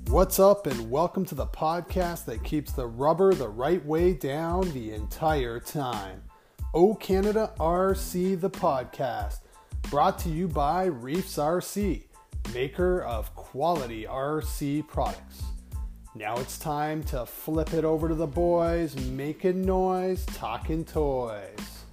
What's up, and welcome to the podcast that keeps the rubber the right way down the entire time. O Canada RC, the podcast, brought to you by Reefs RC, maker of quality RC products. Now it's time to flip it over to the boys, making noise, talking toys.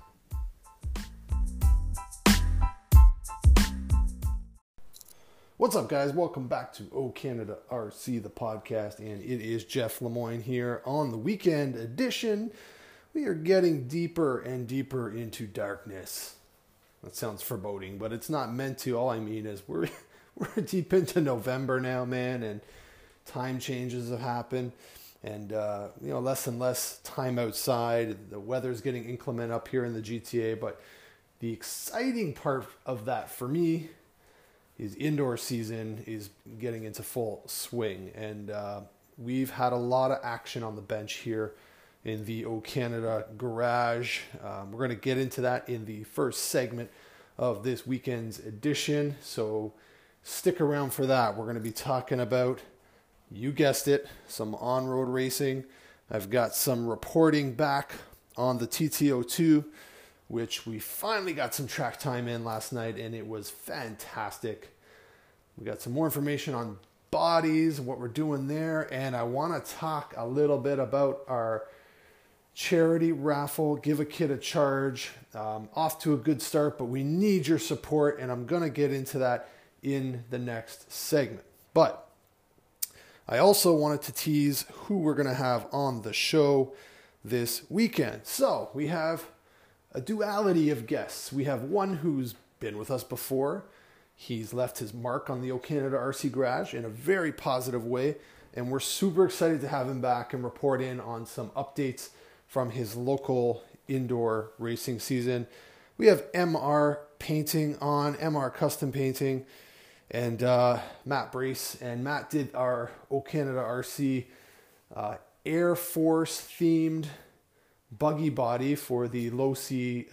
What's up, guys? Welcome back to O Canada RC, the podcast, and it is Jeff Lemoyne here on the weekend edition. We are getting deeper and deeper into darkness. That sounds foreboding, but it's not meant to. All I mean is we're deep into November now, man, and time changes have happened, and less and less time outside. The weather's getting inclement up here in the GTA, but the exciting part of that for me is indoor season is getting into full swing, and we've had a lot of action on the bench here in the O Canada garage. We're going to get into that in the first segment of this weekend's edition, so stick around for that. We're going to be talking about, you guessed it, some on-road racing. I've got some reporting back on the TTO2, which we finally got some track time in last night, and it was fantastic. We got some more information on bodies, what we're doing there, and I want to talk a little bit about our charity raffle, Give a Kid a Charge. Off to a good start, but we need your support, and I'm going to get into that in the next segment. But I also wanted to tease who we're going to have on the show this weekend. So we have a duality of guests. We have one who's been with us before. He's left his mark on the O Canada RC Garage in a very positive way, and we're super excited to have him back and report in on some updates from his local indoor racing season. We have MR Painting on, MR Custom Painting, and Matt Brace. And Matt did our O Canada RC Air Force themed buggy body for the Losi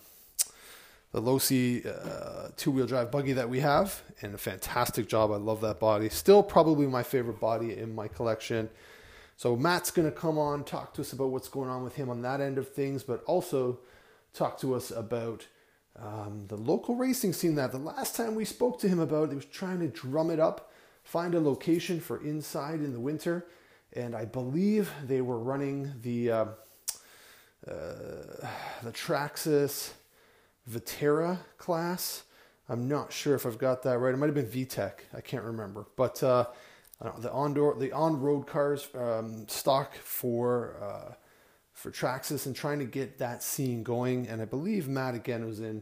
two-wheel drive buggy that we have, and a fantastic job. I love that body. Still probably my favorite body in my collection. So Matt's going to come on, talk to us about what's going on with him on that end of things, but also talk to us about the local racing scene that the last time we spoke to him about, he was trying to drum it up, find a location for inside in the winter, and I believe they were running the Traxxas Vitera class. I'm not sure if I've got that right. It might have been VTEC. I can't remember. But the on-road cars stock for Traxxas, and trying to get that scene going. And I believe Matt again was in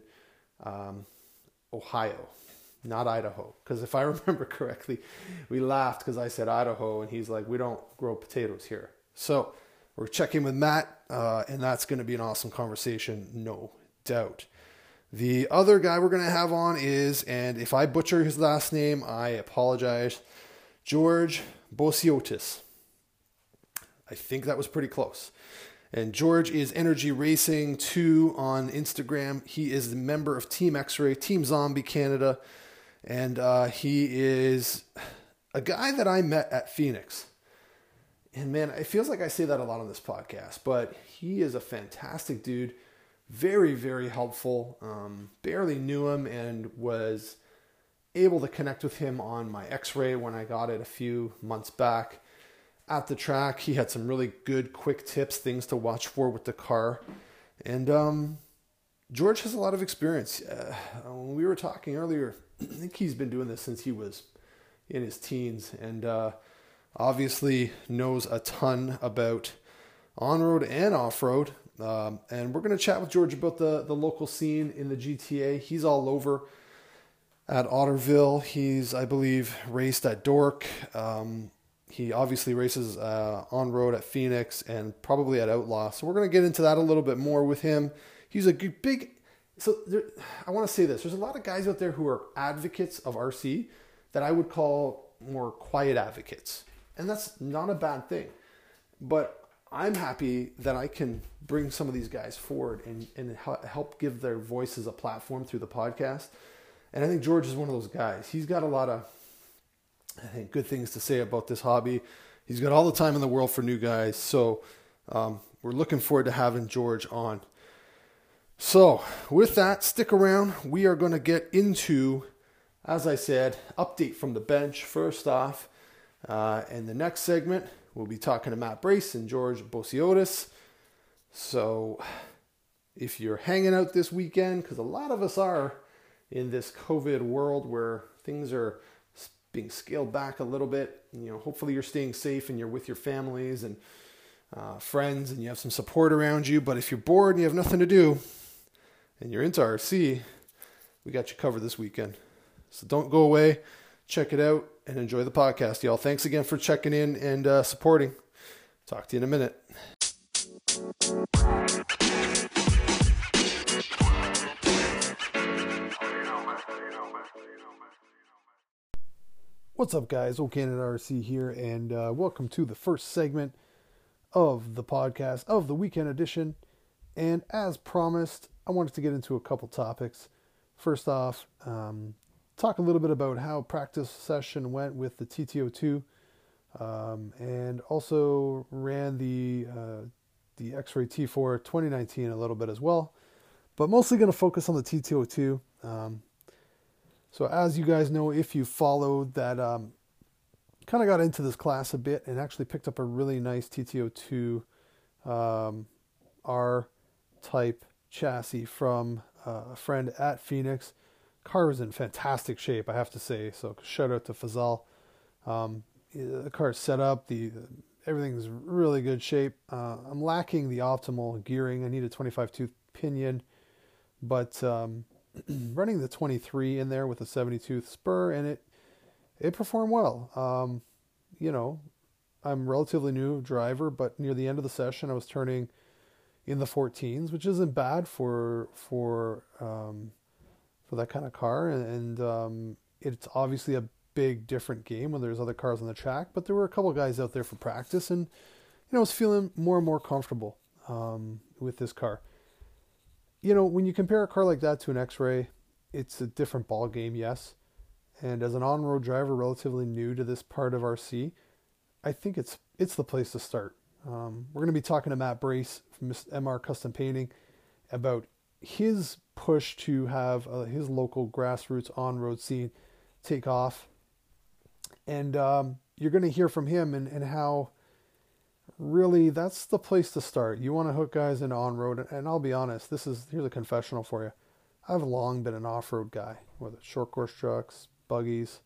Ohio, not Idaho. Because if I remember correctly, we laughed because I said Idaho, and he's like, we don't grow potatoes here. So we're checking with Matt, and that's going to be an awesome conversation, no doubt. The other guy we're going to have on is, and if I butcher his last name, I apologize, George Bosiotis. I think that was pretty close. And George is Energy Racing 2 on Instagram. He is the member of Team X-Ray, Team Zombie Canada, and he is a guy that I met at Phoenix. And man, it feels like I say that a lot on this podcast, but he is a fantastic dude. Very, very helpful. Barely knew him and was able to connect with him on my X-Ray when I got it a few months back at the track. He had some really good, quick tips, things to watch for with the car. And George has a lot of experience. When we were talking earlier, I think he's been doing this since he was in his teens, and obviously knows a ton about on-road and off-road. And we're going to chat with George about the local scene in the GTA. He's all over at Otterville. He's, I believe, raced at Dork. He obviously races on-road at Phoenix and probably at Outlaw. So we're going to get into that a little bit more with him. He's a big... So I want to say this. There's a lot of guys out there who are advocates of RC that I would call more quiet advocates. And that's not a bad thing. But I'm happy that I can bring some of these guys forward and help give their voices a platform through the podcast. And I think George is one of those guys. He's got a lot of I think good things to say about this hobby. He's got all the time in the world for new guys. So we're looking forward to having George on. So with that, stick around. We are going to get into, as I said, update from the bench first off. And the next segment, we'll be talking to Matt Brace and George Bosiotis. So if you're hanging out this weekend, because a lot of us are in this COVID world where things are being scaled back a little bit, hopefully you're staying safe and you're with your families and friends and you have some support around you. But if you're bored and you have nothing to do and you're into RC, we got you covered this weekend. So don't go away. Check it out and enjoy the podcast, y'all. Thanks again for checking in and supporting. Talk to you in a minute. What's up, guys? O Canada RC here, and welcome to the first segment of the podcast of the weekend edition. And as promised, I wanted to get into a couple topics. First off, talk a little bit about how practice session went with the TT02, and also ran the X-Ray T4 2019 a little bit as well, but mostly going to focus on the TT02. So as you guys know, if you followed that, kind of got into this class a bit and actually picked up a really nice TT02 R-type chassis from a friend at Phoenix. Car was in fantastic shape, I have to say. So shout out to Fazal. The car's set up. Everything's really good shape. I'm lacking the optimal gearing. I need a 25-tooth pinion, but running the 23 in there with a 70-tooth spur, and it performed well. I'm relatively new driver, but near the end of the session, I was turning in the 14s, which isn't bad for that kind of car, and it's obviously a big different game when there's other cars on the track, but there were a couple of guys out there for practice, and I was feeling more and more comfortable with this car. When you compare a car like that to an X-Ray, it's a different ball game, yes. And as an on-road driver, relatively new to this part of RC, I think it's the place to start. We're going to be talking to Matt Brace from MR Custom Painting about his push to have his local grassroots on-road scene take off. And you're going to hear from him and how really that's the place to start. You want to hook guys into on-road, and I'll be honest, here's a confessional for you. I've long been an off-road guy, whether it's short course trucks, buggies,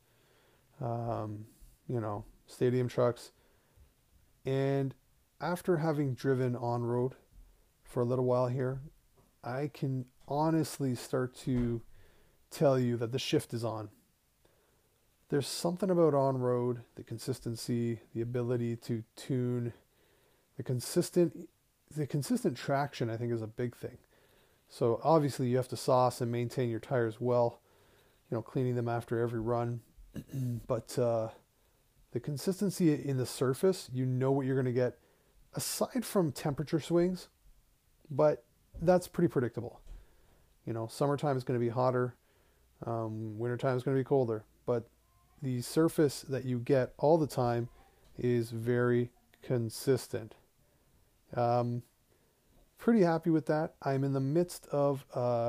stadium trucks. And after having driven on-road for a little while here, I can honestly start to tell you that the shift is on. There's something about on-road, the consistency, the ability to tune, the consistent traction, I think, is a big thing. So obviously you have to sauce and maintain your tires well, cleaning them after every run. But the consistency in the surface, what you're going to get, aside from temperature swings, but that's pretty predictable. Summertime is going to be hotter, wintertime is going to be colder, but the surface that you get all the time is very consistent. Pretty happy with that. I'm in the midst of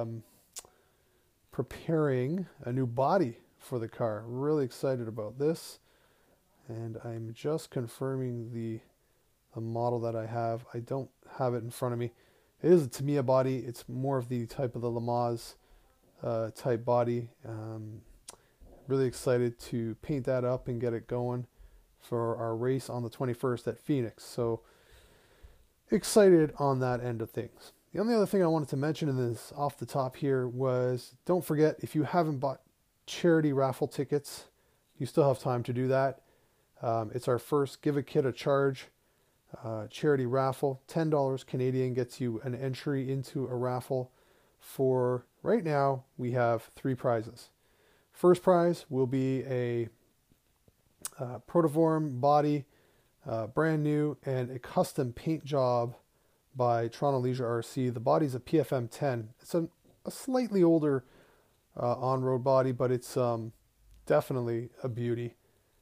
preparing a new body for the car. Really excited about this, and I'm just confirming the model that I have. I don't have it in front of me. It is a Tamiya body. It's more of the type of the Lamaze type body. Really excited to paint that up and get it going for our race on the 21st at Phoenix. So excited on that end of things. The only other thing I wanted to mention in this off the top here was, don't forget, if you haven't bought charity raffle tickets, you still have time to do that. It's our first Give a Kid a Charge charity raffle. $10 Canadian gets you an entry into a raffle. For right now, we have 3 prizes. First prize will be a Protoform body, brand new, and a custom paint job by Toronto Leisure RC. The body's a PFM 10. It's a slightly older on-road body, but it's definitely a beauty.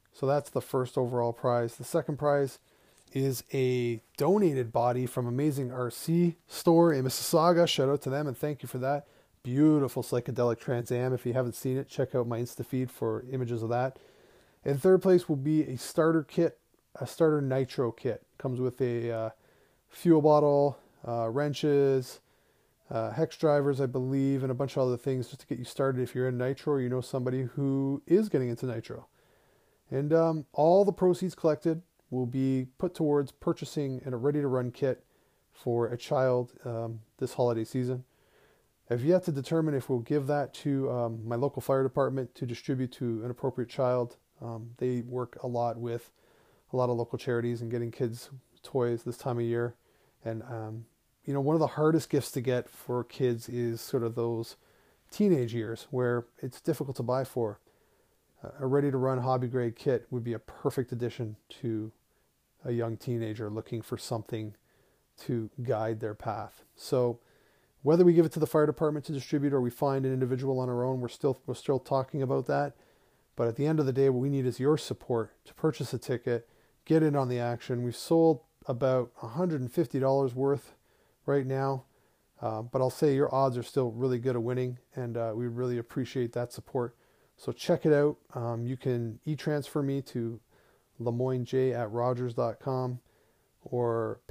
So that's the first overall prize. The second prize is a donated body from Amazing RC Store in Mississauga. Shout out to them and thank you for that. Beautiful psychedelic Trans Am. If you haven't seen it, check out my Insta feed for images of that. In third place will be a starter kit, a starter nitro kit. Comes with a fuel bottle, wrenches, hex drivers, I believe, and a bunch of other things just to get you started if you're in nitro or you know somebody who is getting into nitro. And all the proceeds collected will be put towards purchasing a ready-to-run kit for a child this holiday season. I've yet to determine if we'll give that to my local fire department to distribute to an appropriate child. They work a lot with a lot of local charities and getting kids toys this time of year. And, one of the hardest gifts to get for kids is sort of those teenage years where it's difficult to buy for. A ready-to-run hobby-grade kit would be a perfect addition to a young teenager looking for something to guide their path. So whether we give it to the fire department to distribute or we find an individual on our own, we're still talking about that. But at the end of the day, what we need is your support to purchase a ticket, get in on the action. We've sold about $150 worth right now, but I'll say your odds are still really good at winning, and we really appreciate that support. So check it out. You can e-transfer me to lemoinej@rogers.com or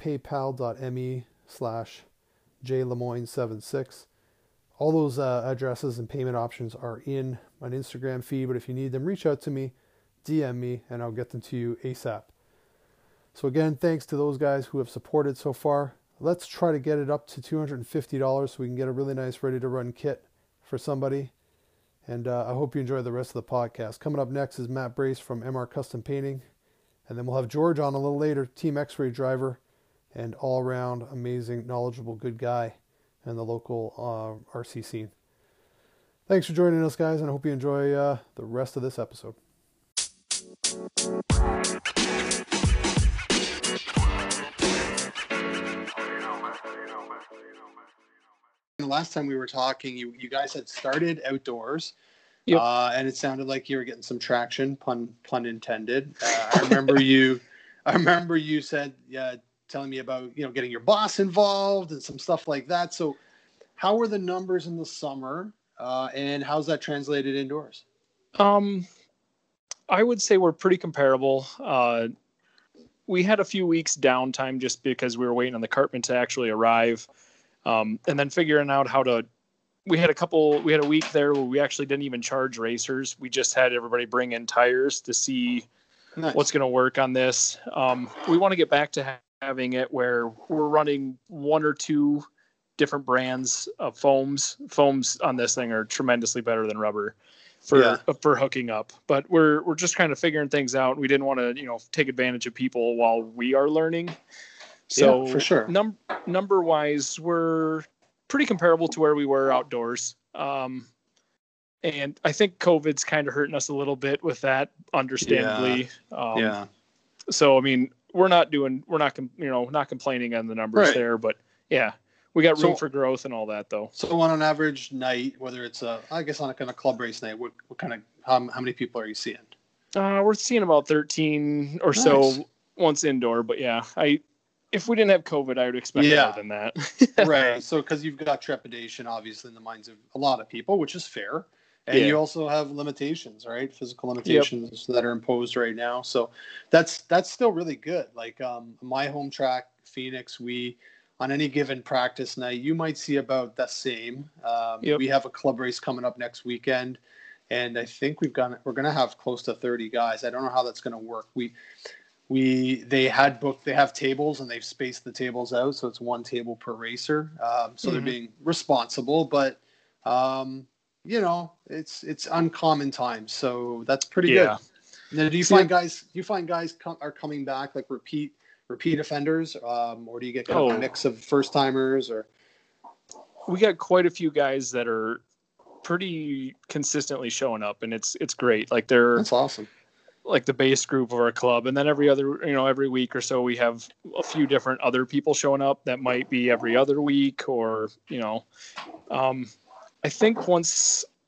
paypal.me/jlemoyne76. All those addresses and payment options are in an Instagram feed, but if you need them, reach out to me, DM me, and I'll get them to you ASAP. So again, thanks to those guys who have supported so far. Let's try to get it up to $250 so we can get a really nice ready-to-run kit for somebody. And I hope you enjoy the rest of the podcast. Coming up next is Matt Brace from MR Custom Painting. And then we'll have George on a little later, Team X-Ray driver and all-around amazing, knowledgeable, good guy in the local RC scene. Thanks for joining us, guys, and I hope you enjoy the rest of this episode. The last time we were talking, you guys had started outdoors, yep. And it sounded like you were getting some traction, pun intended. I remember you said, telling me about getting your boss involved and some stuff like that. So, how were the numbers in the summer, and how's that translated indoors? I would say we're pretty comparable. We had a few weeks downtime just because we were waiting on the cartman to actually arrive. And then figuring out we had a week there where we actually didn't even charge racers. We just had everybody bring in tires to see what's going to work on this. We want to get back to having it where we're running one or two different brands of foams. Foams on this thing are tremendously better than rubber for hooking up, but we're just kind of figuring things out. We didn't want to, take advantage of people while we are learning. So for sure. Number wise, we're pretty comparable to where we were outdoors. And I think COVID's kind of hurting us a little bit with that, understandably. So, I mean, we're not complaining on the numbers there, but yeah, we got room for growth and all that though. So on an average night, whether it's on a club race night, what kind of, how many people are you seeing? We're seeing about 13 or so once indoor, but yeah, if we didn't have COVID, I would expect more than that. Right. So, because you've got trepidation, obviously, in the minds of a lot of people, which is fair. And you also have limitations, right? Physical limitations that are imposed right now. So that's still really good. Like my home track, Phoenix, we, on any given practice night, you might see about the same. We have a club race coming up next weekend. And I think we're going to have close to 30 guys. I don't know how that's going to work. They have tables and they've spaced the tables out. So it's one table per racer. So they're being responsible, but it's uncommon times. So that's pretty good. Now, do you find guys are coming back, like repeat offenders? Or do you get kind of a mix of first timers or? We got quite a few guys that are pretty consistently showing up, and it's great. Like that's awesome. Like the base group of our club, and then every week or so we have a few different other people showing up that might be every other week or I think once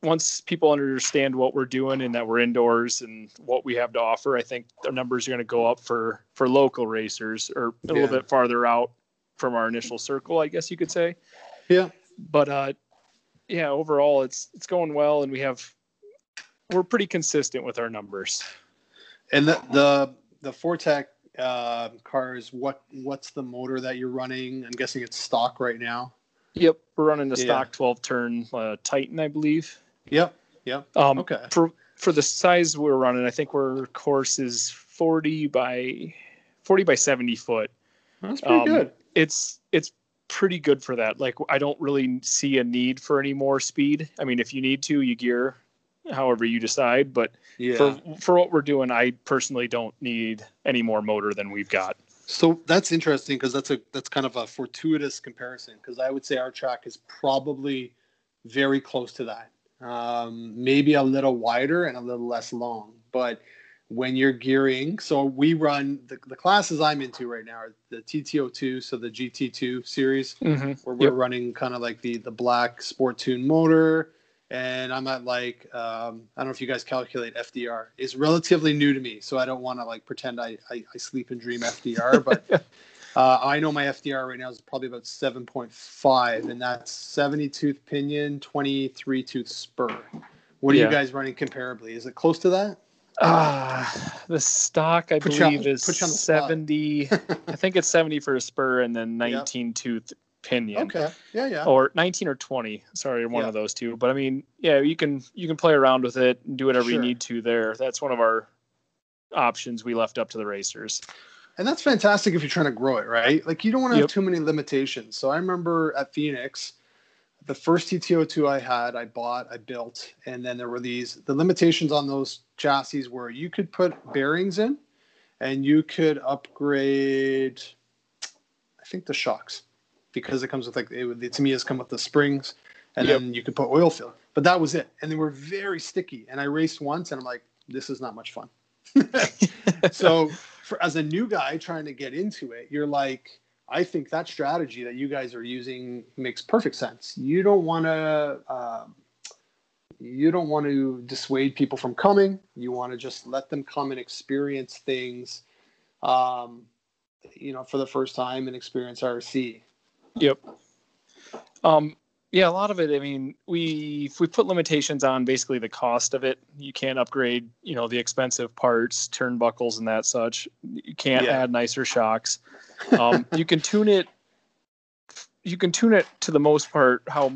once people understand what we're doing and that we're indoors and what we have to offer, I think our numbers are going to go up for local racers or a little bit farther out from our initial circle, I guess you could say. Yeah. But yeah, overall it's going well, and we're pretty consistent with our numbers. And the Fortec cars, what's the motor that you're running? I'm guessing it's stock right now. Yep, we're running the stock 12-turn Titan, I believe. Yep. Okay. For the size we're running, I think our course is 40 by 70 foot. That's pretty good. It's pretty good for that. Like, I don't really see a need for any more speed. I mean, if you need to, you gear however you decide. But for what we're doing, I personally don't need any more motor than we've got. So that's interesting, because that's kind of a fortuitous comparison, because I would say our track is probably very close to that. Maybe a little wider and a little less long. But when you're gearing, so we run the classes I'm into right now are the TT02, so the GT2 series, where we're running kind of like the black Sport Tune motor. And I'm at like, I don't know if you guys calculate FDR. It's relatively new to me, so I don't want to like pretend I sleep and dream FDR. But I know my FDR right now is probably about 7.5, and that's 70-tooth pinion, 23-tooth spur. What are you guys running comparably? Is it close to that? The stock, I believe, is 70. I think it's 70 for a spur, and then 19-tooth pinion. Okay. Yeah. Or 19 or 20. Sorry, one of those two. But I mean, you can play around with it and do whatever you need to there. That's one of our options we left up to the racers. And that's fantastic if you're trying to grow it, right? Like, you don't want to have too many limitations. So I remember at Phoenix, the first TT02 I had, I built, and then there were the limitations on those chassis were you could put bearings in, and you could upgrade, I think, the shocks, because it comes with the Tamiya's come with the springs, and then you could put oil fill. But that was it. And they were very sticky. And I raced once, and I'm like, this is not much fun. So as a new guy trying to get into it, you're like, I think that strategy that you guys are using makes perfect sense. You don't want to dissuade people from coming. You want to just let them come and experience things, for the first time, and experience RC. Yep. Yeah, a lot of it, I mean, if we put limitations on basically the cost of it, you can't upgrade, the expensive parts, turnbuckles and that such. You can't add nicer shocks. You can tune it to the most part how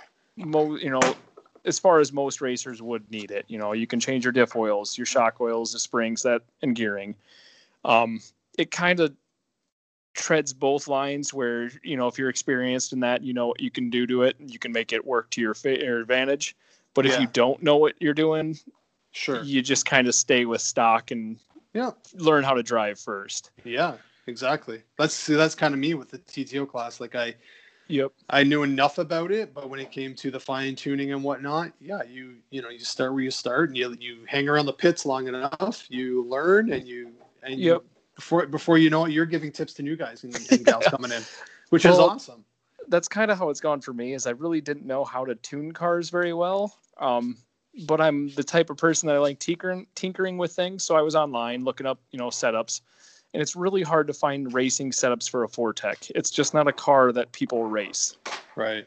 as far as most racers would need it. You can change your diff oils, your shock oils, the springs, and gearing. It kind of treads both lines where, if you're experienced in that, what you can do to it, and you can make it work to your advantage. But if you don't know what you're doing, you just kind of stay with stock and learn how to drive first. Yeah, exactly. That's kind of me with the TTO class. Like I knew enough about it, but when it came to the fine tuning and whatnot, you start where you start, and you hang around the pits long enough, you learn, and you before you know it, you're giving tips to new guys and gals coming in, which is awesome. That's kind of how it's gone for me, is I really didn't know how to tune cars very well. But I'm the type of person that I like tinkering with things. So I was online looking up, setups, and it's really hard to find racing setups for a Fortec. It's just not a car that people race. Right.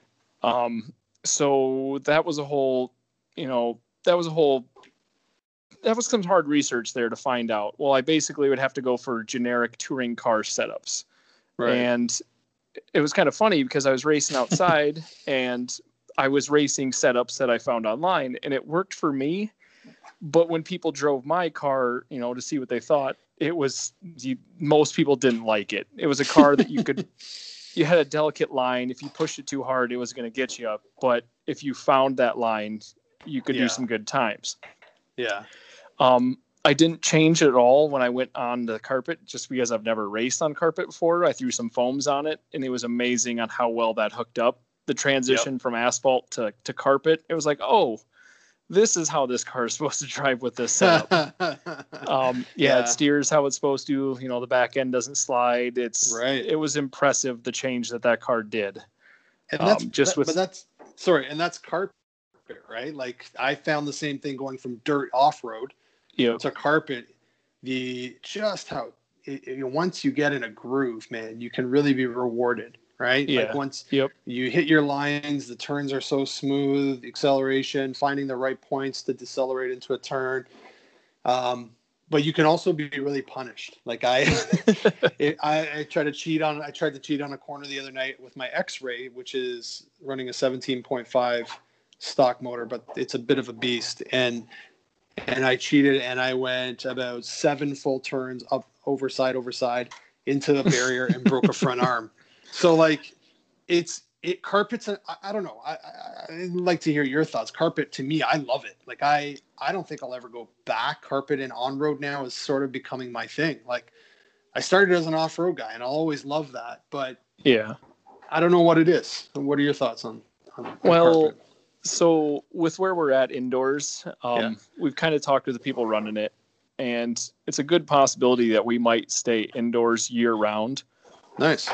So that was some hard research there to find out. Well, I basically would have to go for generic touring car setups. Right. And it was kind of funny because I was racing outside and I was racing setups that I found online, and it worked for me. But when people drove my car, to see what they thought, most people didn't like it. It was a car that you had a delicate line. If you pushed it too hard, it was going to get you up. But if you found that line, you could do some good times. Yeah. I didn't change it at all when I went on the carpet, just because I've never raced on carpet before. I threw some foams on it, and it was amazing on how well that hooked up. The transition from asphalt to carpet, it was like, oh, this is how this car is supposed to drive with this setup. It steers how it's supposed to. The back end doesn't slide. It was impressive, the change that car did. And that's carpet, right? Like I found the same thing going from dirt off-road to carpet. Once you get in a groove, man, you can really be rewarded, right? Yeah. Like once you hit your lines, the turns are so smooth, acceleration, finding the right points to decelerate into a turn. But you can also be really punished. Like I tried to cheat on a corner the other night with my X-Ray, which is running a 17.5 stock motor, but it's a bit of a beast. And I cheated, and I went about 7 full turns up over side into the barrier and broke a front arm. So like carpets. I don't know. I'd like to hear your thoughts. Carpet, to me, I love it. Like I don't think I'll ever go back. Carpet and on road now is sort of becoming my thing. Like I started as an off road guy, and I'll always love that. But yeah, I don't know what it is. What are your thoughts on well, carpet? So with where we're at indoors, we've kind of talked to the people running it, and it's a good possibility that we might stay indoors year round. Nice.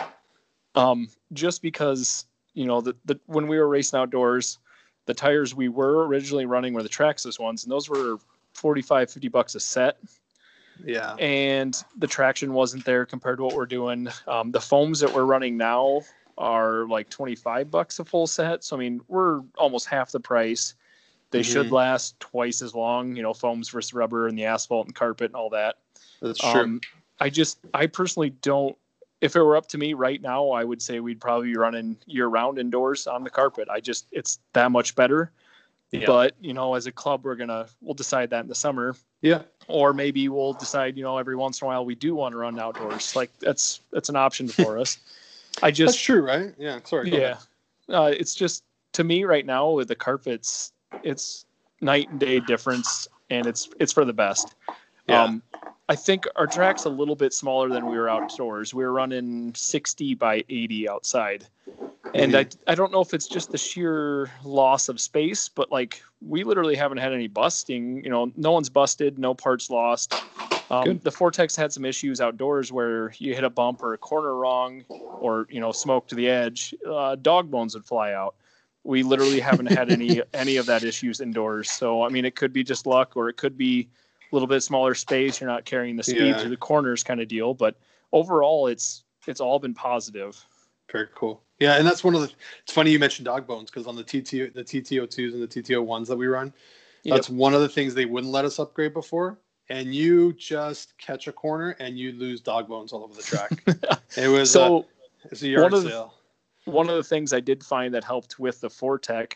Just because, the when we were racing outdoors, the tires we were originally running were the Traxxas ones, and those were $45-$50 a set. Yeah. And the traction wasn't there compared to what we're doing. The foams that we're running now are like $25 a full set. So, I mean, we're almost half the price. They should last twice as long, foams versus rubber and the asphalt and carpet and all that. That's true. I personally don't. If it were up to me right now, I would say we'd probably be running year-round indoors on the carpet. It's that much better. Yeah. But, as a club, we'll decide that in the summer. Yeah. Or maybe we'll decide, every once in a while we do want to run outdoors. Like that's an option for us. That's true, right? Yeah. Sorry. Yeah. It's just, to me right now with the carpets, it's night and day difference, and it's for the best. Yeah. I think our track's a little bit smaller than we were outdoors. We were running 60 by 80 outside. And I don't know if it's just the sheer loss of space, but like we literally haven't had any busting. No one's busted, no parts lost. The Vortex had some issues outdoors where you hit a bump or a corner wrong or, smoke to the edge, dog bones would fly out. We literally haven't had any of that issues indoors. So, I mean, it could be just luck, or it could be a little bit smaller space. You're not carrying the speed through the corners kind of deal. But overall, it's all been positive. Very cool. Yeah, and that's it's funny you mentioned dog bones, because on the TTO2s and the TTO1s that we run, that's one of the things they wouldn't let us upgrade before. And you just catch a corner and you lose dog bones all over the track. It was it's a yard sale. One of the things I did find that helped with the Fortec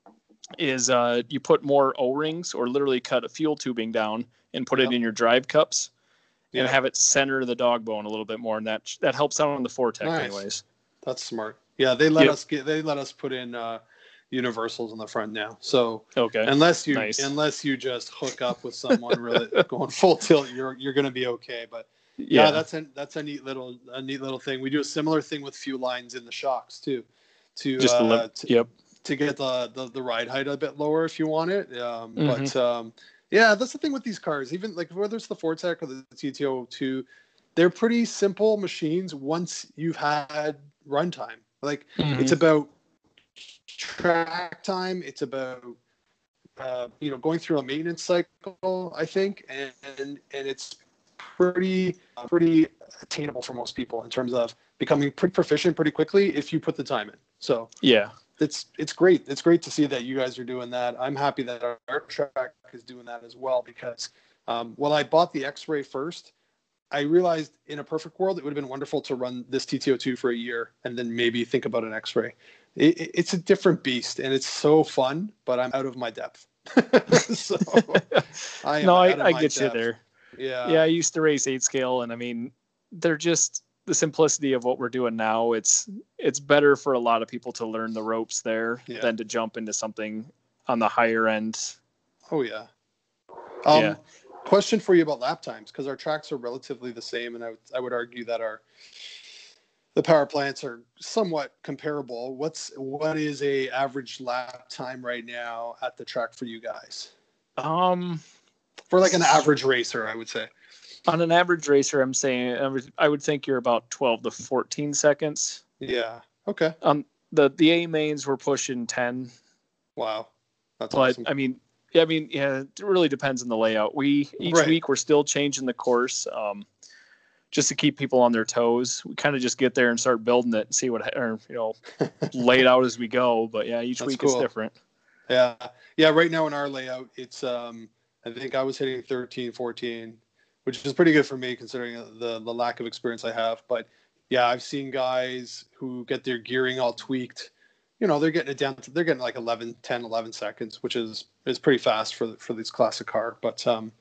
is you put more O-rings, or literally cut a fuel tubing down and put it in your drive cups and have it center the dog bone a little bit more, and that helps out on the Fortec anyways. That's smart. Yeah, they let us put in universals in the front now. So unless you just hook up with someone really going full tilt, you're going to be okay. But that's a neat little thing. We do a similar thing with fuel lines in the shocks too, to get the ride height a bit lower if you want it. But that's the thing with these cars. Even like whether it's the Fortec or the TTO2, they're pretty simple machines once you've had runtime. Like it's about track time. It's about going through a maintenance cycle, I think, and it's pretty attainable for most people in terms of becoming pretty proficient pretty quickly if you put the time in. So it's great. It's great to see that you guys are doing that. I'm happy that our track is doing that as well, because when I bought the X-Ray first, I realized in a perfect world, it would have been wonderful to run this TTO2 for a year and then maybe think about an X-Ray. It's a different beast, and it's so fun, but I'm out of my depth. So I get you there. Yeah. I used to race 8 scale, and I mean, they're just the simplicity of what we're doing now. It's better for a lot of people to learn the ropes there than to jump into something on the higher end. Oh yeah. Question for you about lap times, because our tracks are relatively the same, and I would argue that the power plants are somewhat comparable. What is a average lap time right now at the track for you guys? For like an average racer, I would say. On an average racer, I'm saying I would think you're about 12 to 14 seconds. Yeah. Okay. The A mains were pushing 10. Wow. That's But awesome. yeah, it really depends on the layout. Each week we're still changing the course, just to keep people on their toes. We kind of just get there and start building it and see lay it out as we go. But yeah, each That's week cool. it's different. Yeah. Yeah. Right now in our layout, it's, I think I was hitting 13, 14, which is pretty good for me considering the lack of experience I have. But yeah, I've seen guys who get their gearing all tweaked. They're getting it down to, they're getting like 11 seconds, which is pretty fast for this classic car. But,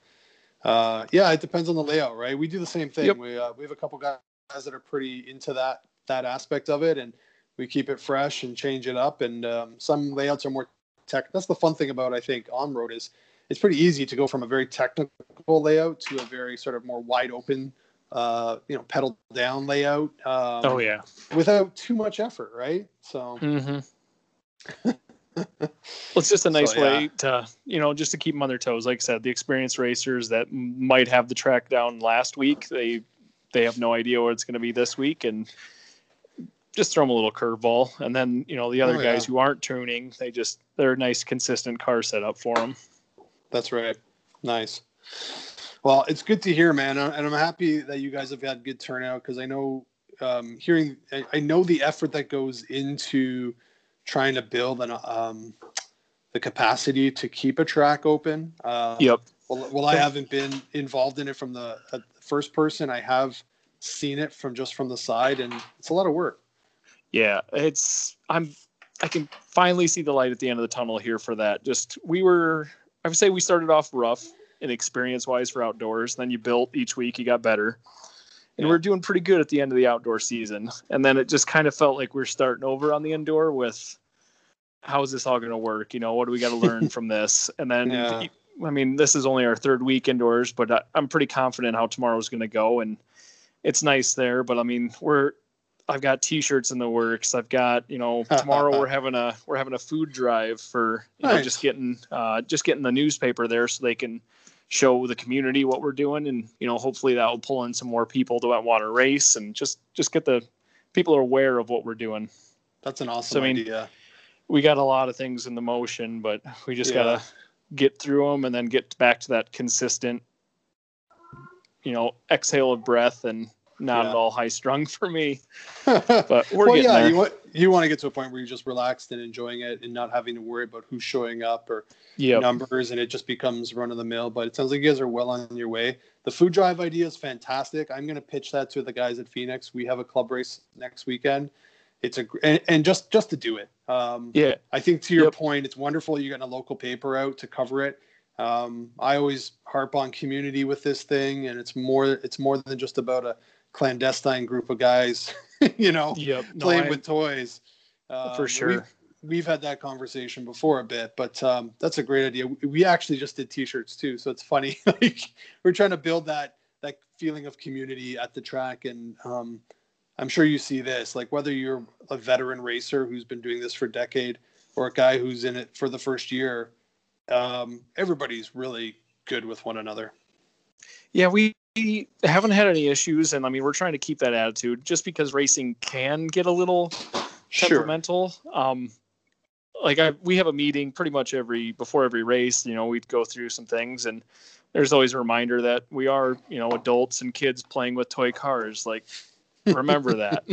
yeah, it depends on the layout, right? We do the same thing. Yep. We have a couple guys that are pretty into that aspect of it, and we keep it fresh and change it up. And some layouts are more tech. That's the fun thing about, I think, on-road is it's pretty easy to go from a very technical layout to a very sort of more wide open, pedal down layout. Oh yeah. Without too much effort, right? So. Mm-hmm. Well, it's just a nice So, yeah. way to, just to keep them on their toes. Like I said, the experienced racers that might have the track down last week, they have no idea what it's going to be this week, and just throw them a little curveball. And then, the other guys who aren't tuning, they're a nice, consistent car setup for them. That's right. Nice. Well, it's good to hear, man. And I'm happy that you guys have had good turnout, because I know I know the effort that goes into trying to build the capacity to keep a track open. Yep. Well, I haven't been involved in it from the first person. I have seen it from the side, and it's a lot of work. Yeah, I can finally see the light at the end of the tunnel here for that. I would say we started off rough in experience wise for outdoors. Then you built each week, you got better. And we're doing pretty good at the end of the outdoor season. And then it just kind of felt like we're starting over on the indoor with, how is this all going to work? What do we got to learn from this? And then, this is only our third week indoors, but I'm pretty confident how tomorrow's going to go. And it's nice there. But I've got T-shirts in the works. I've got, tomorrow we're having a food drive for, just getting the newspaper there so they can show the community what we're doing. And, hopefully that will pull in some more people that want to race, and just get the people are aware of what we're doing. That's an awesome idea. We got a lot of things in the motion, but we just got to get through them and then get back to that consistent, exhale of breath and not at all high strung for me, but we're getting there. You want to get to a point where you're just relaxed and enjoying it and not having to worry about who's showing up or numbers, and it just becomes run of the mill. But it sounds like you guys are well on your way. The food drive idea is fantastic. I'm going to pitch that to the guys at Phoenix. We have a club race next weekend. It's and just to do it. I think to your point, it's wonderful you're getting a local paper out to cover it. I always harp on community with this thing, and it's more than just about a clandestine group of guys, playing with toys. For sure. We've had that conversation before a bit, but that's a great idea. We actually just did T-shirts too, so it's funny. We're trying to build that feeling of community at the track, and I'm sure you see this, like whether you're a veteran racer who's been doing this for a decade or a guy who's in it for the first year, everybody's really good with one another. Yeah, we haven't had any issues, and we're trying to keep that attitude, just because racing can get a little temperamental. We have a meeting pretty much before every race. We'd go through some things, and there's always a reminder that we are, adults and kids playing with toy cars. Remember that.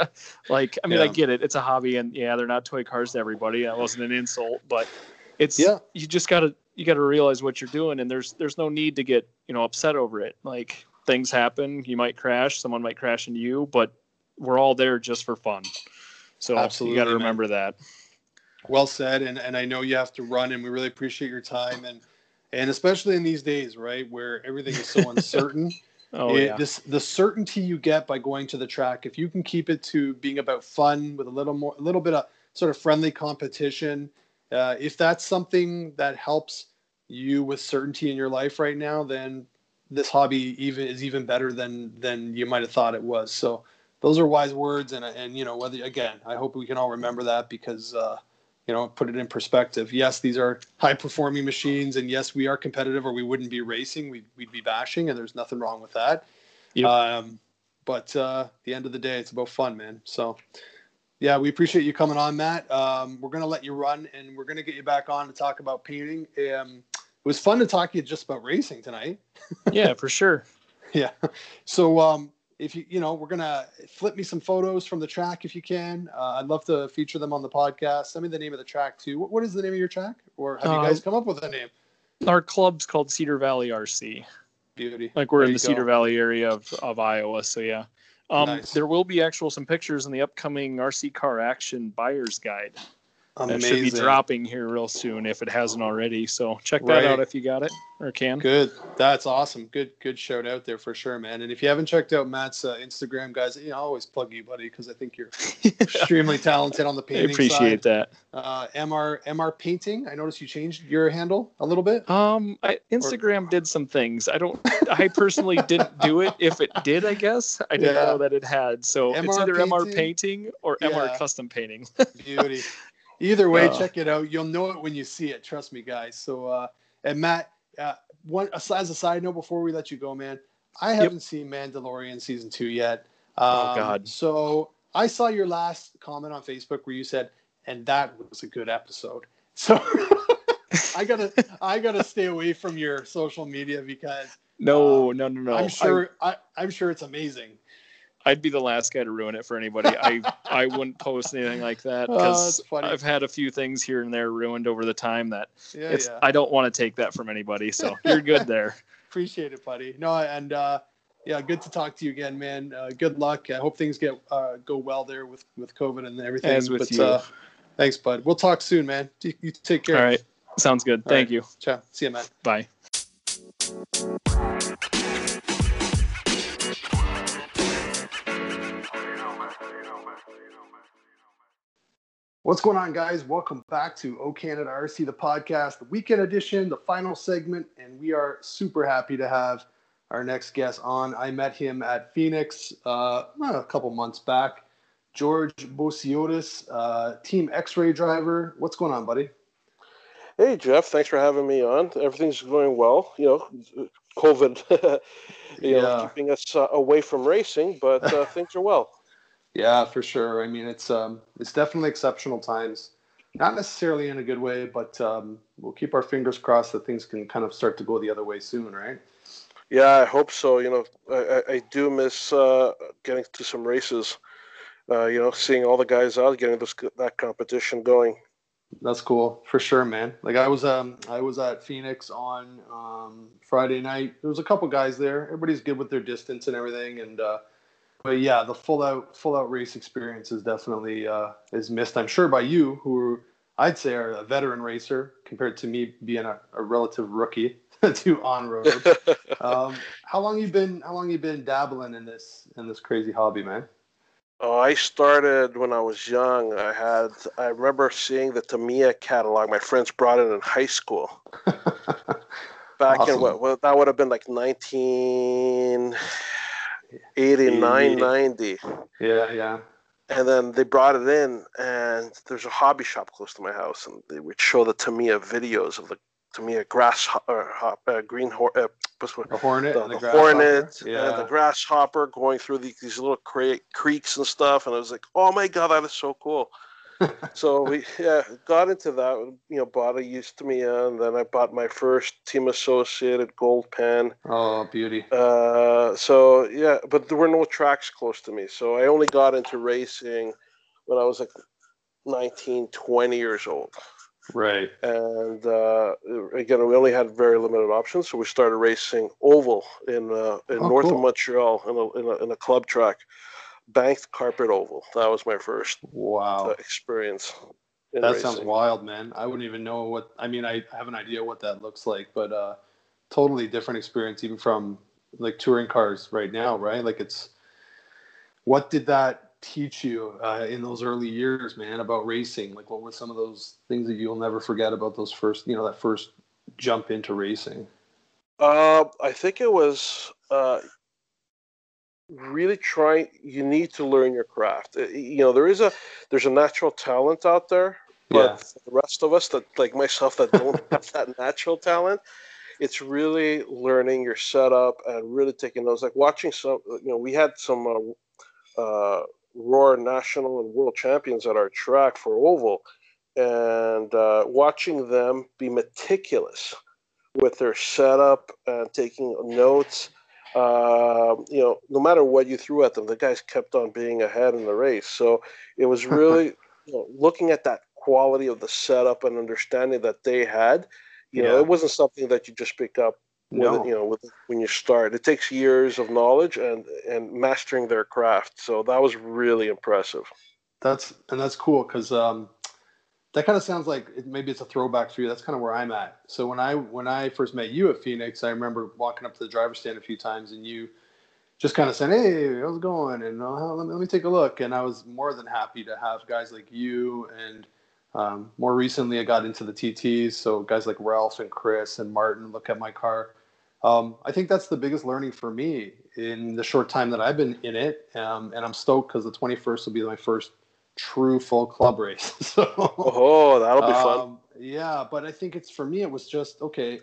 I get it. It's a hobby, and they're not toy cars to everybody. That wasn't an insult, but it's, you just gotta realize what you're doing, and there's no need to get, upset over it. Things happen. You might crash. Someone might crash into you, but we're all there just for fun. So absolutely, you got to remember that. Well said. And I know you have to run, and we really appreciate your time, and especially in these days, right, where everything is so uncertain. The certainty you get by going to the track, if you can keep it to being about fun with a little bit of sort of friendly competition, if that's something that helps you with certainty in your life right now, then this hobby is even better than you might have thought it was. So those are wise words, and whether, again, I hope we can all remember that, because put it in perspective. Yes, these are high performing machines, and yes, we are competitive, or we wouldn't be racing. We'd be bashing, and there's nothing wrong with that. But at the end of the day, it's about fun, man. So Yeah, we appreciate you coming on, Matt. We're going to let you run, and we're going to get you back on to talk about painting. It was fun to talk to you just about racing tonight. Yeah, for sure. Yeah. So if we're going to flip me some photos from the track if you can. I'd love to feature them on the podcast. Send me the name of the track too. What is the name of your track? Or have you guys come up with a name? Our club's called Cedar Valley RC. Beauty. Like we're in the Cedar Valley area of Iowa. So yeah. Nice. There will be some pictures in the upcoming RC Car Action Buyer's Guide. Amazing. That should be dropping here real soon if it hasn't already. So check that out if you got it or can. Good. That's awesome. Good shout out there for sure, man. And if you haven't checked out Matt's Instagram, guys, I always plug you, buddy, because I think you're extremely talented on the painting side. I appreciate that. MR Painting. I noticed you changed your handle a little bit. Instagram did some things. I personally didn't do it. If it did, I guess I didn't know that it had. So it's either MR Painting or MR Custom Painting. Beauty. Either way, check it out. You'll know it when you see it. Trust me, guys. So, and Matt, as a side note before we let you go, man, I haven't seen Mandalorian season 2 yet. Oh God! So I saw your last comment on Facebook where you said, "And that was a good episode." So I gotta stay away from your social media because no. I'm sure it's amazing. I'd be the last guy to ruin it for anybody. I wouldn't post anything like that because I've had a few things here and there ruined over the time that I don't want to take that from anybody. So you're good there. Appreciate it, buddy. No, and good to talk to you again, man. Good luck. I hope things go well there with COVID and everything. As with you. Thanks, bud. We'll talk soon, man. You take care. All right. Sounds good. Thank you. Ciao. See you, man. Bye. What's going on, guys? Welcome back to O Canada RC, the podcast, the weekend edition, the final segment, and we are super happy to have our next guest on. I met him at Phoenix a couple months back. George Bosiotis, Team X-Ray driver. What's going on, buddy? Hey, Jeff. Thanks for having me on. Everything's going well. COVID, keeping us away from racing, but things are well. Yeah, for sure. I mean, it's definitely exceptional times. Not necessarily in a good way, but we'll keep our fingers crossed that things can kind of start to go the other way soon, right? Yeah, I hope so. I do miss getting to some races. Seeing all the guys out, getting that competition going. That's cool for sure, man. Like I was at Phoenix on Friday night. There was a couple guys there. Everybody's good with their distance and everything, and. But yeah, the full out race experience is definitely is missed. I'm sure by you, who I'd say are a veteran racer compared to me being a relative rookie to on road. How long you been dabbling in this crazy hobby, man? Oh, I started when I was young. I remember seeing the Tamiya catalog. My friends brought it in high school. Back awesome. In that would have been like 1989, 90. Yeah. And then they brought it in, and there's a hobby shop close to my house, and they would show the Tamiya videos of the Tamiya hornet and the grasshopper going through these little creeks and stuff, and I was like, oh my god, that is so cool. So we got into that, bought a used Tamiya, and then I bought my first Team Associated gold pen. Oh, beauty. But there were no tracks close to me, so I only got into racing when I was like 19, 20 years old. Right. And again, we only had very limited options, so we started racing oval in north of Montreal in a club track, banked carpet oval. That was my first experience. That racing. Sounds wild, man. I wouldn't even know I have an idea what that looks like, but totally different experience even from like touring cars right now, right? Like what did that teach you in those early years, man, about racing? Like what were some of those things that you'll never forget about those first, that first jump into racing? I think it was really you need to learn your craft. There's a natural talent out there, but the rest of us that like myself that don't have that natural talent, it's really learning your setup and really taking those, like watching some, we had some Roar national and world champions at our track for oval, and watching them be meticulous with their setup and taking notes. No matter what you threw at them, the guys kept on being ahead in the race. So it was really looking at that quality of the setup and understanding that they had. It wasn't something that you just pick up when you start. It takes years of knowledge and mastering their craft. So that was really impressive. That's cool because that kind of sounds like maybe it's a throwback for you. That's kind of where I'm at. So when I first met you at Phoenix, I remember walking up to the driver's stand a few times and you just kind of saying, "Hey, how's it going?" And let me take a look. And I was more than happy to have guys like you. And more recently, I got into the TTs. So guys like Ralph and Chris and Martin look at my car. I think that's the biggest learning for me in the short time that I've been in it. And I'm stoked because the 21st will be my first true full club race. So that'll be fun. Yeah, but I think for me it was just okay,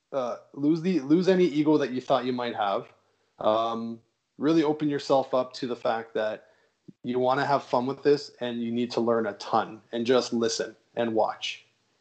lose any ego that you thought you might have. Really open yourself up to the fact that you want to have fun with this and you need to learn a ton and just listen and watch.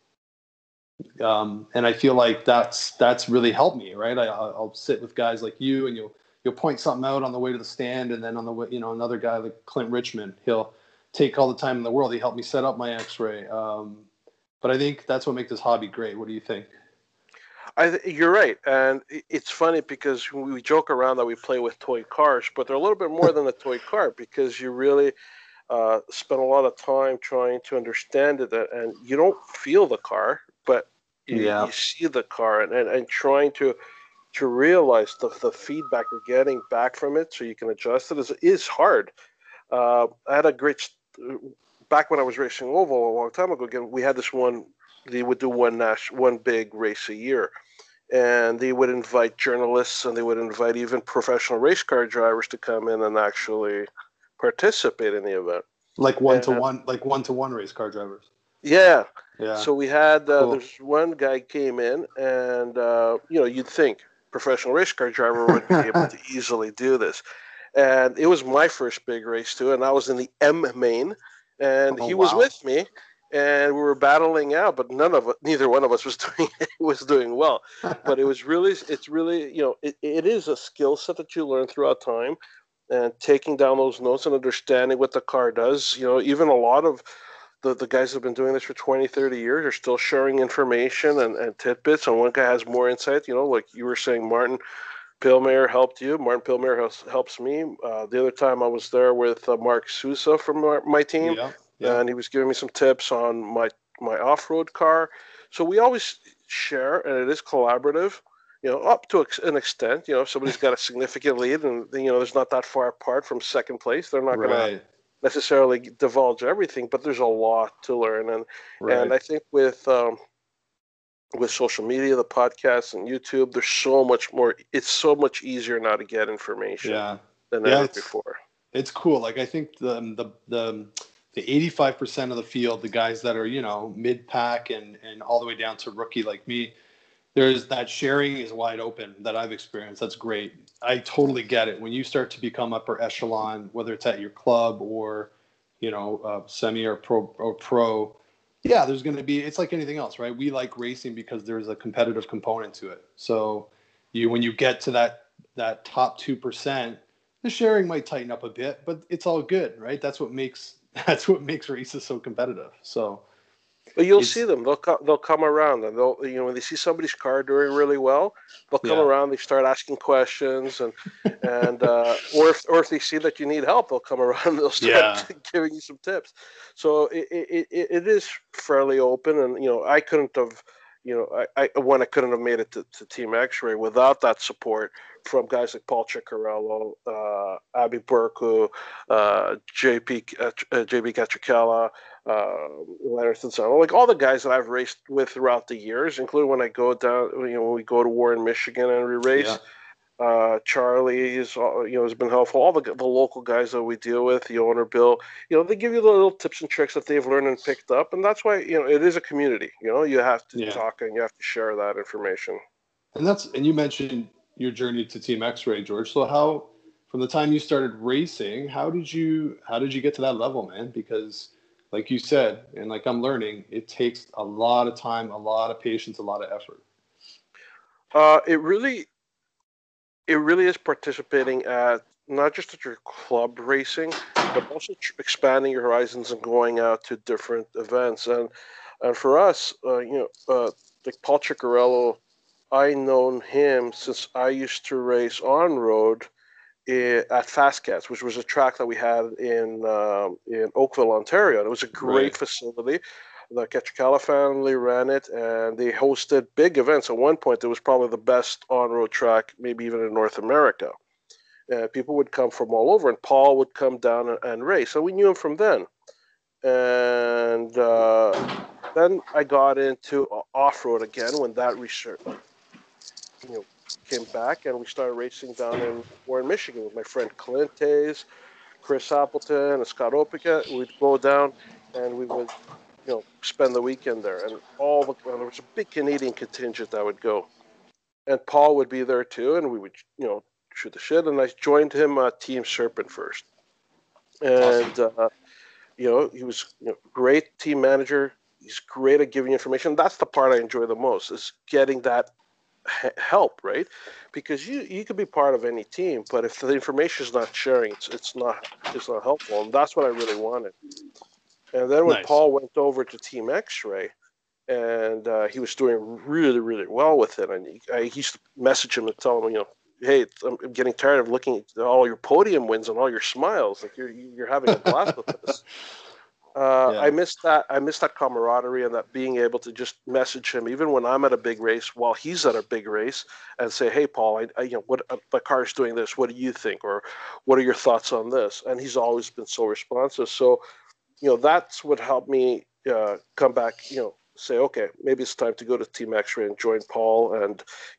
And I feel like that's really helped me, right? I'll sit with guys like you and you'll point something out on the way to the stand, and then on the way, another guy like Clint Richmond, he'll take all the time in the world. He helped me set up my X-ray. But I think that's what makes this hobby great. What do you think? You're right. And it's funny because we joke around that we play with toy cars, but they're a little bit more than a toy car because you really spend a lot of time trying to understand it. And you don't feel the car, but you see the car and trying to realize the feedback you're getting back from it so you can adjust it is hard. I had a great back when I was racing oval a long time ago. Again, we had this one. They would do one big race a year, and they would invite journalists and they would invite even professional race car drivers to come in and actually participate in the event. Like one-to-one race car drivers. Yeah. Yeah. So we had there's one guy came in, and you'd think professional race car driver would be able to easily do this. And it was my first big race too, and I was in the M main, and he was with me, and we were battling out, but neither one of us was doing well. But it's really, it is a skill set that you learn throughout time, and taking down those notes and understanding what the car does. Even a lot of the guys that have been doing this for 20, 30 years are still sharing information and tidbits, and one guy has more insight. Like you were saying, Martin Pilmayer helped you. Martin Pilmayer helps me. The other time I was there with Mark Sousa from my team, and he was giving me some tips on my off-road car. So we always share, and it is collaborative, up to an extent. If somebody's got a significant lead and, there's not that far apart from second place, they're not going to necessarily divulge everything, but there's a lot to learn. And I think with social media, the podcasts and YouTube, there's so much more. It's so much easier now to get information than ever before. It's cool. Like I think the 85% of the field, the guys that are mid pack and all the way down to rookie like me, there's that sharing is wide open that I've experienced. That's great. I totally get it. When you start to become upper echelon, whether it's at your club or semi or pro. Yeah, there's going to be, it's like anything else, right? We like racing because there's a competitive component to it. So when you get to that top 2%, the sharing might tighten up a bit, but it's all good, right? That's what makes races so competitive. So but you'll see them. They'll come around, and they'll when they see somebody's car doing really well, they'll come around. They start asking questions, and or if they see that you need help, they'll come around. And they'll start giving you some tips. So it is fairly open, and I couldn't have. I couldn't have made it to Team X-Ray without that support from guys like Paul Ciccarello, Abby Burku, JB Catricella, Leonard Cinsano, like all the guys that I've raced with throughout the years, including when I go down, when we go to Warren, Michigan, and we race. Yeah. Charlie has been helpful. All the local guys that we deal with, the owner Bill, they give you the little tips and tricks that they've learned and picked up, and that's why it is a community. You have to talk and you have to share that information. And you mentioned your journey to Team X-Ray, George. So from the time you started racing, how did you get to that level, man? Because like you said, and like I'm learning, it takes a lot of time, a lot of patience, a lot of effort. It really is participating at not just at your club racing, but also expanding your horizons and going out to different events. And for us, like Paul Ciccarello, I known him since I used to race on road at Fast Cats, which was a track that we had in Oakville, Ontario. And it was a great facility. The Cacciacala family ran it, and they hosted big events. At one point, it was probably the best on-road track, maybe even in North America. People would come from all over, and Paul would come down and race. So we knew him from then. And then I got into off-road again when that research, came back, and we started racing down in Warren, Michigan with my friend Clint Tays, Chris Appleton, and Scott Opica. We'd go down, and we would spend the weekend there, and there was a big Canadian contingent that would go, and Paul would be there too, and we would shoot the shit. And I joined him Team Serpent first, and awesome. He was great team manager. He's great at giving information. That's the part I enjoy the most, is getting that help, right? Because you could be part of any team, but if the information is not sharing, it's not helpful, and that's what I really wanted. And then when Paul went over to Team X-Ray, and he was doing really, really well with it, and I used to message him and tell him, hey, I'm getting tired of looking at all your podium wins and all your smiles. Like you're having a blast with this. I missed that camaraderie, and that being able to just message him even when I'm at a big race while he's at a big race, and say, hey, Paul, what my car's doing this. What do you think? Or what are your thoughts on this? And he's always been so responsive. So that's what helped me come back, say, okay, maybe it's time to go to Team X-Ray and join Paul. And,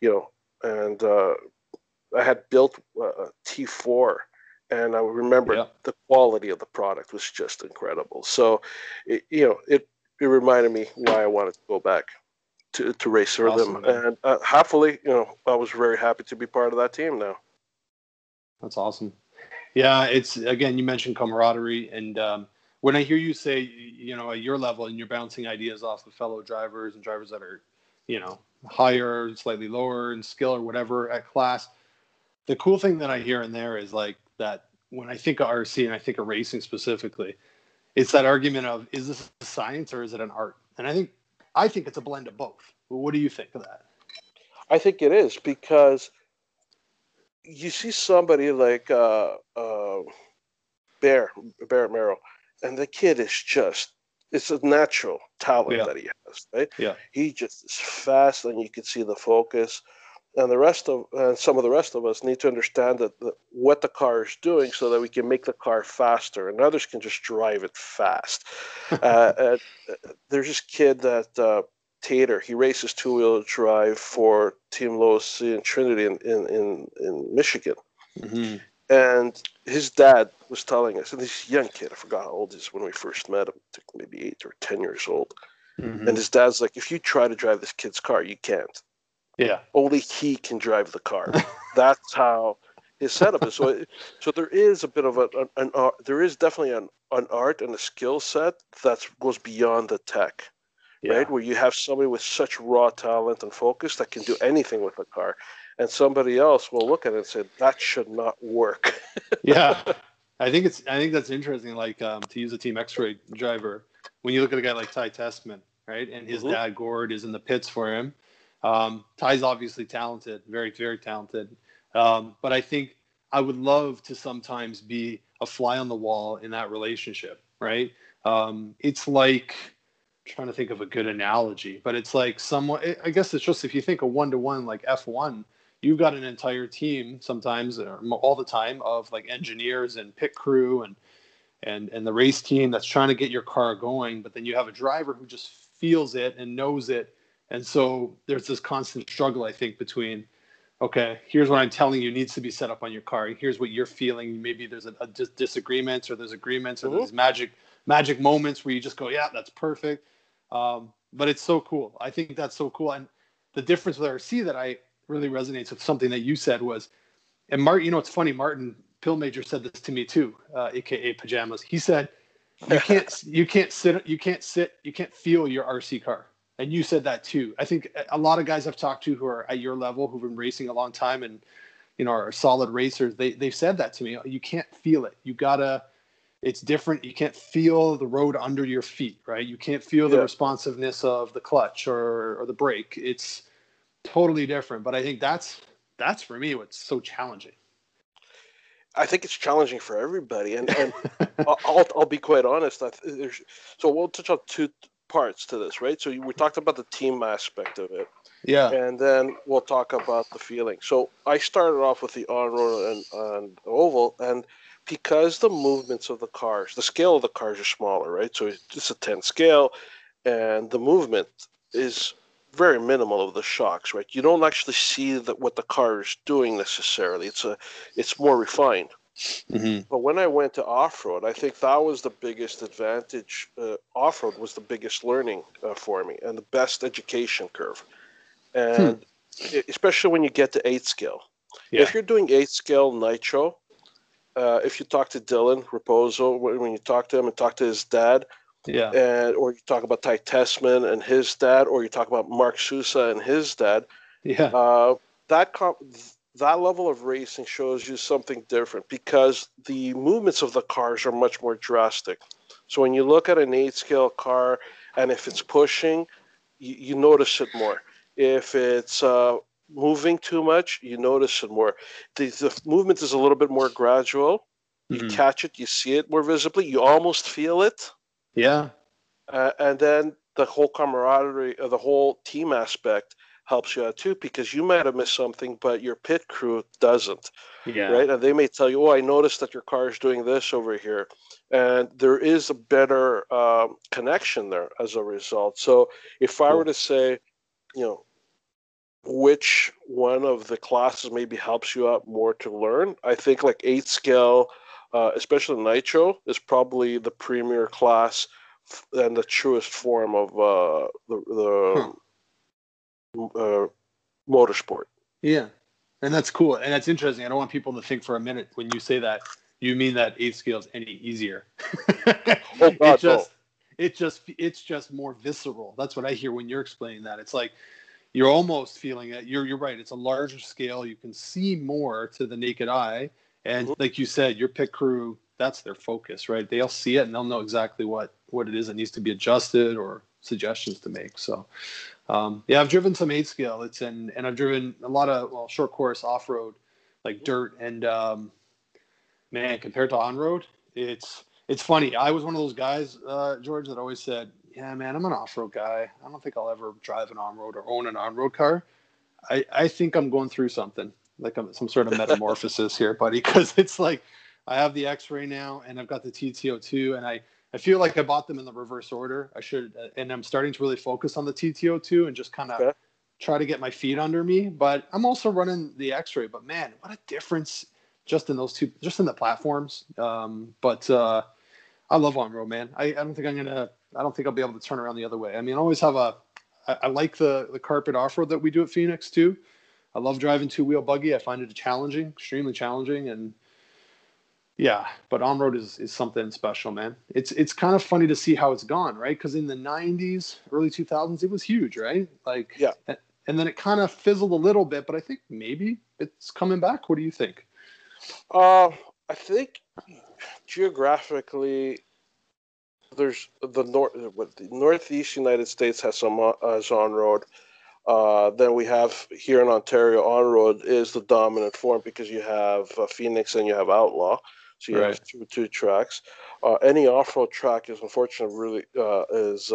I had built a T4, and I remember the quality of the product was just incredible. So, it reminded me why I wanted to go back to race for them. Man. And happily, I was very happy to be part of that team now. That's awesome. Yeah, it's, again, you mentioned camaraderie, and when I hear you say, at your level and you're bouncing ideas off of fellow drivers and drivers that are, higher, slightly lower in skill or whatever at class, the cool thing that I hear in there is like that when I think of RC and I think of racing specifically, it's that argument of, is this a science or is it an art? And I think it's a blend of both. What do you think of that? I think it is, because you see somebody like Barrett Merrill, and the kid is it's a natural talent that he has, right? Yeah. He just is fast, and you can see the focus. And some of the rest of us need to understand what the car is doing so that we can make the car faster, and others can just drive it fast. There's this kid that Tater. He races two-wheel drive for Team Lowe's in Trinity in Michigan. Mm-hmm. And his dad was telling us, and this young kid, I forgot how old he is when we first met him, maybe 8 or 10 years old. Mm-hmm. And his dad's like, if you try to drive this kid's car, you can't. Yeah. Only he can drive the car. That's how his setup is. So there is a bit of an art. There is definitely an art and a skill set that goes beyond the tech, right? Where you have somebody with such raw talent and focus that can do anything with a car, and somebody else will look at it and say that should not work. Yeah, I think that's interesting. Like to use a Team X-Ray driver, when you look at a guy like Ty Testman, right, and his dad Gord is in the pits for him. Ty's obviously talented, very, very talented. But I think I would love to sometimes be a fly on the wall in that relationship, right? It's like, I'm trying to think of a good analogy, but it's like I guess it's just, if you think of one-to-one, like F1, you've got an entire team sometimes, or all the time, of like engineers and pit crew and the race team that's trying to get your car going. But then you have a driver who just feels it and knows it. And so there's this constant struggle, I think, between, okay, here's what I'm telling you needs to be set up on your car. Here's what you're feeling. Maybe there's a disagreements, or there's agreements, or there's magic moments where you just go, yeah, that's perfect. But it's so cool. I think that's so cool. And the difference with RC that I really resonates with something that you said was, and Martin, it's funny, Martin Pill Major said this to me too, aka Pajamas. He said, you can't feel your RC car. And you said that too. I think a lot of guys I've talked to who are at your level, who've been racing a long time and, are solid racers, they've said that to me. You can't feel it. It's different. You can't feel the road under your feet, right? You can't feel the responsiveness of the clutch or the brake. It's totally different. But I think that's for me what's so challenging. I think it's challenging for everybody, and I'll be quite honest. So we'll touch on two parts to this, right? So we talked about the team aspect of it, and then we'll talk about the feeling. So I started off with the on-road and oval, and because the movements of the cars, the scale of the cars are smaller, right? So it's a 10 scale, and the movement is very minimal of the shocks, right? You don't actually see what the car is doing necessarily. It's more refined. Mm-hmm. But when I went to off-road, I think that was the biggest advantage. Off-road was the biggest learning for me and the best education curve. And especially when you get to 8 scale. Yeah. If you're doing 8 scale nitro, if you talk to Dylan Raposo, when you talk to him and talk to his dad, or you talk about Ty Tessman and his dad, or you talk about Mark Sousa and his dad, that level of racing shows you something different because the movements of the cars are much more drastic. So when you look at an 8-scale car, and if it's pushing, you notice it more. If it's moving too much, you notice it more. The movement is a little bit more gradual. You catch it, you see it more visibly, you almost feel it. Yeah. And then the whole camaraderie, the whole team aspect helps you out too, because you might have missed something, but your pit crew doesn't. Yeah. Right? And they may tell you, I noticed that your car is doing this over here. And there is a better connection there as a result. So if I were to say, which one of the classes maybe helps you out more to learn, I think like 8 scale, especially Nitro, is probably the premier class and the truest form of the motorsport. Yeah, and that's cool, and that's interesting. I don't want people to think for a minute when you say that you mean that 8 scale is any easier. Oh God, it's just more visceral. That's what I hear when you're explaining that. It's like you're almost feeling it. You're right. It's a larger scale. You can see more to the naked eye. And like you said, your pit crew, that's their focus, right? They'll see it and they'll know exactly what it is that needs to be adjusted or suggestions to make. So, I've driven some 8 scale. And I've driven a lot of short course off-road, like dirt. And man, compared to on-road, it's funny. I was one of those guys, George, that always said, yeah, man, I'm an off-road guy. I don't think I'll ever drive an on-road or own an on-road car. I think I'm going through something, like some sort of metamorphosis here, buddy, because it's like I have the X-Ray now and I've got the TTO2, and I feel like I bought them in the reverse order. I should, and I'm starting to really focus on the TTO2 and just kind of try to get my feet under me. But I'm also running the X-Ray. But man, what a difference just in those two, just in the platforms. But I love on-road, man. I don't think I'll be able to turn around the other way. I mean, I always have I like the carpet off-road that we do at Phoenix too. I love driving 2-wheel buggy. I find it challenging, extremely challenging. And yeah, but on-road is something special, man. It's kind of funny to see how it's gone, right? Because in the 90s, early 2000s, it was huge, right? Like, yeah. And then it kind of fizzled a little bit, but I think maybe it's coming back. What do you think? I think geographically, there's the Northeast United States has some on-road. Then we have here in Ontario, on-road is the dominant form because you have Phoenix and you have Outlaw. So you have two tracks. Any off-road track is unfortunately really is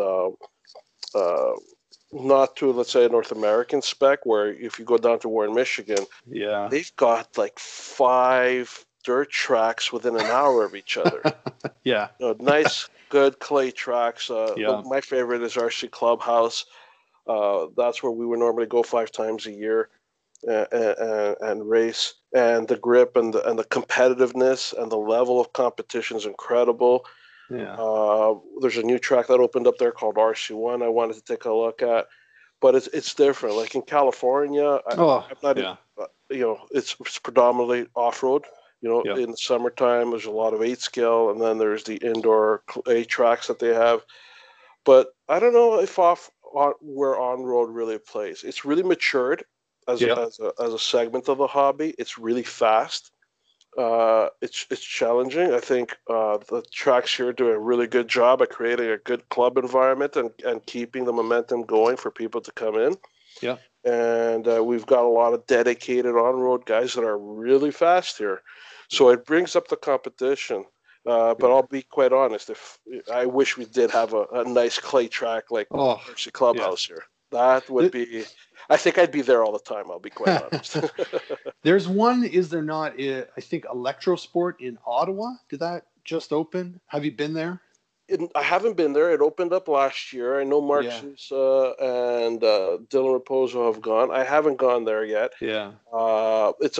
not to, let's say, a North American spec, where if you go down to Warren, Michigan, they've got like 5 dirt tracks within an hour of each other. Nice, good clay tracks. My favorite is RC Clubhouse. That's where we would normally go 5 times a year and race. And the grip and the competitiveness and the level of competition is incredible. There's a new track that opened up there called RC1 I wanted to take a look at. But it's different. Like in California, I'm not, it's predominantly off-road. In the summertime, there's a lot of 8 scale, and then there's the indoor clay tracks that they have. But I don't know if where on-road really plays. It's really matured as a segment of the hobby. It's really fast. It's challenging. I think the tracks here do a really good job at creating a good club environment and keeping the momentum going for people to come in. Yeah. And we've got a lot of dedicated on-road guys that are really fast here. So it brings up the competition. But I'll be quite honest, if I wish we did have a nice clay track like Mercy Clubhouse here. That would be... I think I'd be there all the time, I'll be quite honest. There's one, is there not, I think, Electrosport in Ottawa? Did that just open? Have you been there? I haven't been there. It opened up last year. I know Mark Sousa and Dylan Raposo have gone. I haven't gone there yet. Yeah. It's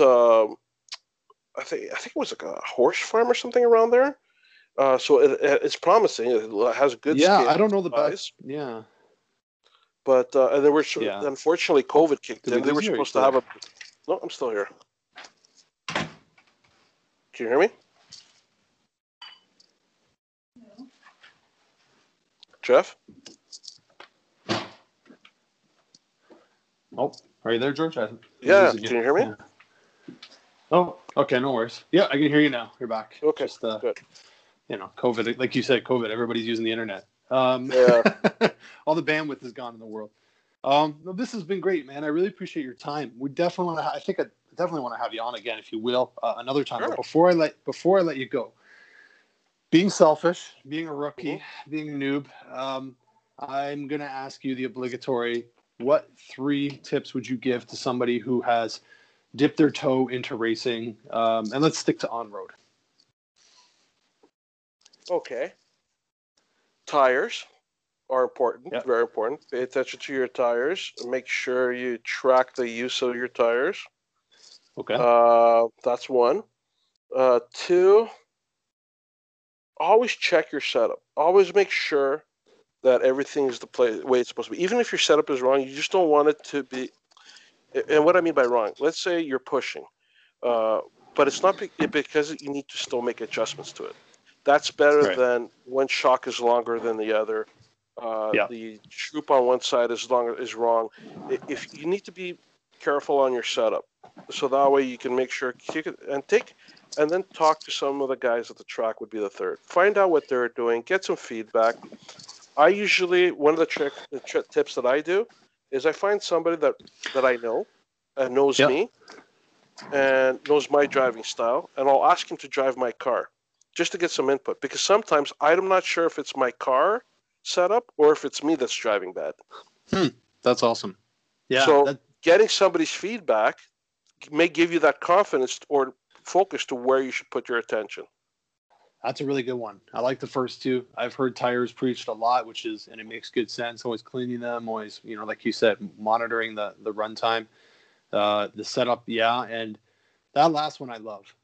I think it was like a horse farm or something around there. So it's promising. It has a good scale. I don't know the best. Yeah. But and there were unfortunately COVID kicked in. They were supposed to have a... No, I'm still here. Can you hear me? No. Jeff? Oh, are you there, George? Can you hear me? Yeah. Oh, okay, no worries. Yeah, I can hear you now. You're back. Okay, just, good. COVID, like you said, COVID, everybody's using the internet. All the bandwidth is gone in the world. This has been great, man. I really appreciate your time. We definitely want to. I think I definitely want to have you on again, if you will, another time. Sure. But before I let you go, being selfish, being a rookie, being a noob, I'm gonna ask you the obligatory: what 3 tips would you give to somebody who has dipped their toe into racing? And let's stick to on-road. Okay. Tires are important, very important. Pay attention to your tires. Make sure you track the use of your tires. Okay. That's 1. 2, always check your setup. Always make sure that everything is the way it's supposed to be. Even if your setup is wrong, you just don't want it to be... And what I mean by wrong, let's say you're pushing, but it's not because you need to still make adjustments to it. That's better than one shock is longer than the other. The troop on one side is wrong. If you need to be careful on your setup, so that way you can make sure and then talk to some of the guys at the track would be the 3rd. Find out what they're doing, get some feedback. I usually, one of the tips that I do is I find somebody that I know and knows me and knows my driving style, and I'll ask him to drive my car just to get some input, because sometimes I'm not sure if it's my car setup or if it's me that's driving bad. That's awesome. Yeah. So getting somebody's feedback may give you that confidence or focus to where you should put your attention. That's a really good one. I like the first 2. I've heard tires preached a lot, and it makes good sense. Always cleaning them, always, like you said, monitoring the runtime, the setup. Yeah. And that last one I love.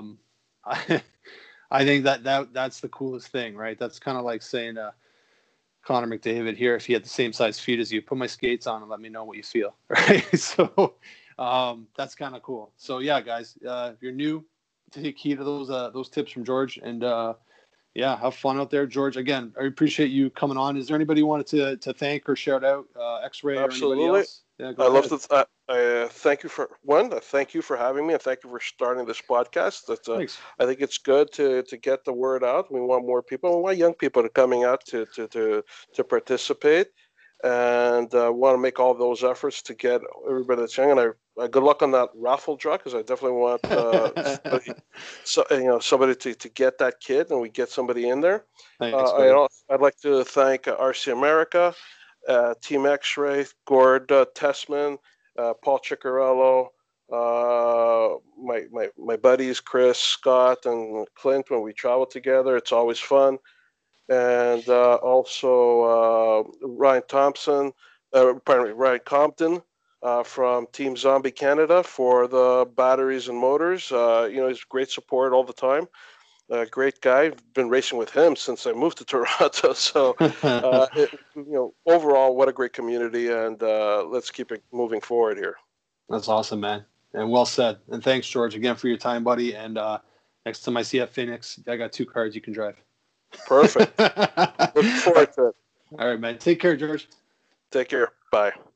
I think that's the coolest thing, right? That's kind of like saying Connor McDavid here, if he had the same size feet as you, put my skates on and let me know what you feel, right? So that's kind of cool. So yeah, guys, if you're new, take heed of those tips from George, and have fun out there, George. Again, I appreciate you coming on. Is there anybody you wanted to thank or shout out, X-Ray or anybody else? Yeah, I love that. Thank you for having me, and thank you for starting this podcast. I think it's good to get the word out. We want more people. We want young people to coming out to participate, and want to make all those efforts to get everybody that's young. And good luck on that raffle draw, because I definitely want somebody to get that kid, and we get somebody in there. I'd like to thank RC America, Team X-Ray, Gord Tessman, Paul Ciccarello, my buddies Chris, Scott, and Clint. When we travel together, it's always fun. And also Ryan Compton from Team Zombie Canada for the batteries and motors. He's great support all the time. Great guy. Been racing with him since I moved to Toronto. So, overall, what a great community, and let's keep it moving forward here. That's awesome, man. And well said. And thanks, George, again for your time, buddy. And next time I see you at Phoenix, I got 2 cars you can drive. Perfect. Looking forward to it. All right, man. Take care, George. Take care. Bye.